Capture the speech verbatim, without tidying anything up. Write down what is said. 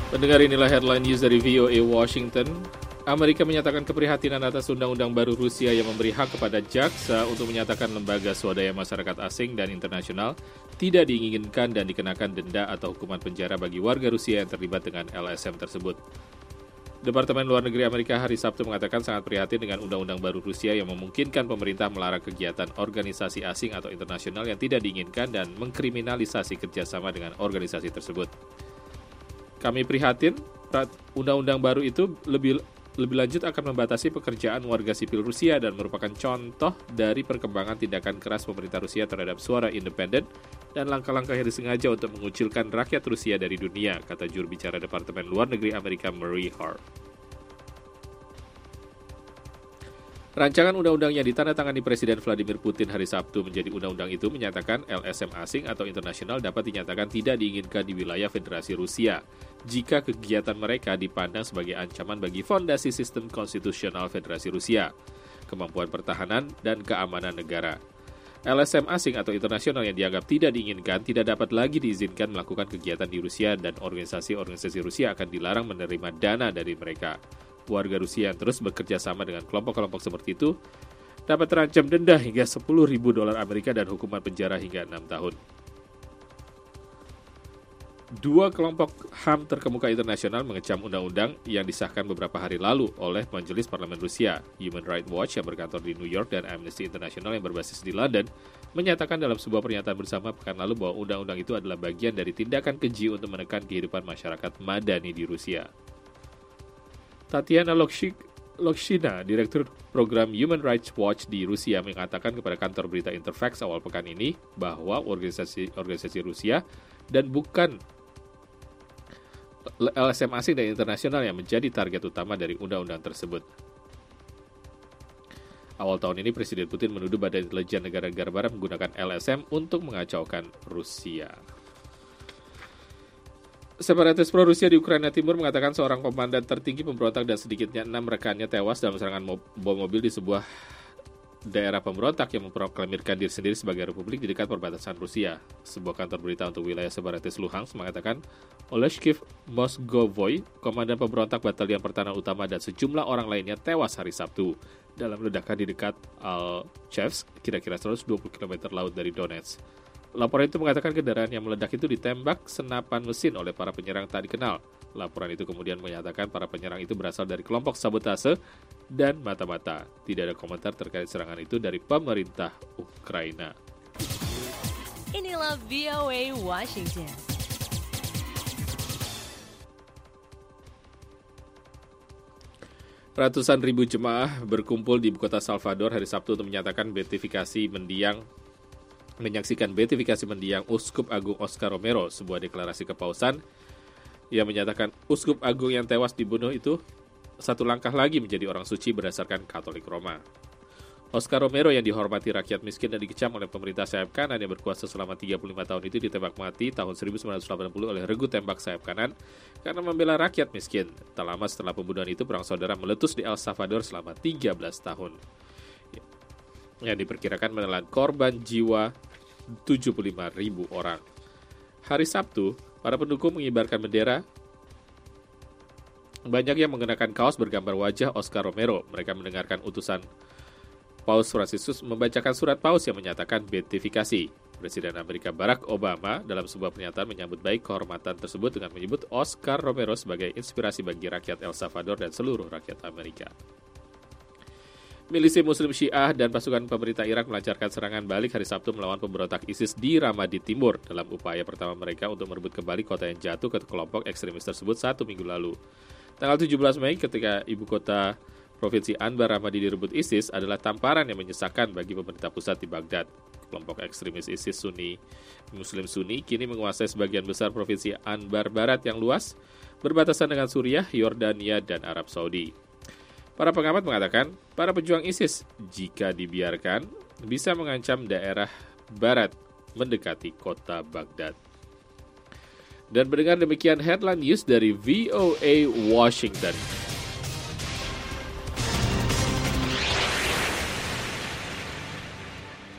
Pendengar, inilah headline news dari V O A Washington. Amerika menyatakan keprihatinan atas undang-undang baru Rusia yang memberi hak kepada jaksa untuk menyatakan lembaga swadaya masyarakat asing dan internasional tidak diinginkan dan dikenakan denda atau hukuman penjara bagi warga Rusia yang terlibat dengan L S M tersebut. Departemen Luar Negeri Amerika hari Sabtu mengatakan sangat prihatin dengan undang-undang baru Rusia yang memungkinkan pemerintah melarang kegiatan organisasi asing atau internasional yang tidak diinginkan dan mengkriminalisasi kerjasama dengan organisasi tersebut. Kami prihatin, undang-undang baru itu lebih lebih lanjut akan membatasi pekerjaan warga sipil Rusia dan merupakan contoh dari perkembangan tindakan keras pemerintah Rusia terhadap suara independen dan langkah-langkah yang disengaja untuk mengucilkan rakyat Rusia dari dunia, kata juru bicara Departemen Luar Negeri Amerika Marie Harf. Rancangan undang-undang yang ditandatangani Presiden Vladimir Putin hari Sabtu menjadi undang-undang itu menyatakan L S M asing atau internasional dapat dinyatakan tidak diinginkan di wilayah Federasi Rusia jika kegiatan mereka dipandang sebagai ancaman bagi fondasi sistem konstitusional Federasi Rusia, kemampuan pertahanan, dan keamanan negara. L S M asing atau internasional yang dianggap tidak diinginkan tidak dapat lagi diizinkan melakukan kegiatan di Rusia dan organisasi-organisasi Rusia akan dilarang menerima dana dari mereka. Warga Rusia yang terus bekerja sama dengan kelompok-kelompok seperti itu dapat terancam denda hingga sepuluh ribu dolar Amerika dan hukuman penjara hingga enam tahun. Dua kelompok H A M terkemuka internasional mengecam undang-undang yang disahkan beberapa hari lalu oleh Majelis Parlemen Rusia. Human Rights Watch yang berkantor di New York dan Amnesty International yang berbasis di London menyatakan dalam sebuah pernyataan bersama pekan lalu bahwa undang-undang itu adalah bagian dari tindakan keji untuk menekan kehidupan masyarakat madani di Rusia. Tatiana Lokshina, Direktur Program Human Rights Watch di Rusia, mengatakan kepada kantor berita Interfax awal pekan ini bahwa organisasi-organisasi Rusia dan bukan L S M asing dan internasional yang menjadi target utama dari undang-undang tersebut. Awal tahun ini, Presiden Putin menuduh Badan Intelijen Negara-Negara Barat menggunakan L S M untuk mengacaukan Rusia. Separatis pro-Rusia di Ukraina Timur mengatakan seorang komandan tertinggi pemberontak dan sedikitnya enam rekannya tewas dalam serangan bom mobil di sebuah daerah pemberontak yang memproklamirkan diri sendiri sebagai republik di dekat perbatasan Rusia. Sebuah kantor berita untuk wilayah separatis Luhansk mengatakan Oleshkiv Mosgovoy, komandan pemberontak Batalion Pertahanan Utama dan sejumlah orang lainnya tewas hari Sabtu dalam ledakan di dekat Alchevsk, kira-kira seratus dua puluh kilometer laut dari Donetsk. Laporan itu mengatakan kendaraan yang meledak itu ditembak senapan mesin oleh para penyerang tak dikenal. Laporan itu kemudian menyatakan para penyerang itu berasal dari kelompok sabotase dan mata-mata. Tidak ada komentar terkait serangan itu dari pemerintah Ukraina. Inilah V O A Washington. Ratusan ribu jemaah berkumpul di ibu kota Salvador hari Sabtu untuk menyatakan beatifikasi mendiang menyaksikan beatifikasi mendiang Uskup Agung Oscar Romero, sebuah deklarasi kepausan yang menyatakan Uskup Agung yang tewas dibunuh itu satu langkah lagi menjadi orang suci berdasarkan Katolik Roma. Oscar Romero yang dihormati rakyat miskin dan dikecam oleh pemerintah sayap kanan yang berkuasa selama tiga puluh lima tahun itu ditembak mati tahun seribu sembilan ratus delapan puluh oleh regu tembak sayap kanan karena membela rakyat miskin. Tak lama setelah pembunuhan itu, perang saudara meletus di El Salvador selama tiga belas tahun. Yang diperkirakan menelan korban jiwa tujuh puluh lima ribu orang. Hari Sabtu, para pendukung mengibarkan bendera. Banyak yang mengenakan kaos bergambar wajah Oscar Romero. Mereka mendengarkan utusan Paus Fransiskus membacakan surat Paus yang menyatakan beatifikasi. Presiden Amerika Barack Obama dalam sebuah pernyataan menyambut baik kehormatan tersebut dengan menyebut Oscar Romero sebagai inspirasi bagi rakyat El Salvador dan seluruh rakyat Amerika. Milisi Muslim Syiah dan pasukan pemerintah Irak melancarkan serangan balik hari Sabtu melawan pemberontak ISIS di Ramadi Timur dalam upaya pertama mereka untuk merebut kembali kota yang jatuh ke kelompok ekstremis tersebut satu minggu lalu. Tanggal tujuh belas Mei ketika ibu kota Provinsi Anbar Ramadi direbut ISIS adalah tamparan yang menyesakan bagi pemerintah pusat di Baghdad. Kelompok ekstremis ISIS Sunni, Muslim Sunni kini menguasai sebagian besar Provinsi Anbar Barat yang luas, berbatasan dengan Suriah, Yordania, dan Arab Saudi. Para pengamat mengatakan, para pejuang ISIS, jika dibiarkan, bisa mengancam daerah barat mendekati kota Baghdad. Dan mendengar demikian headline news dari V O A Washington.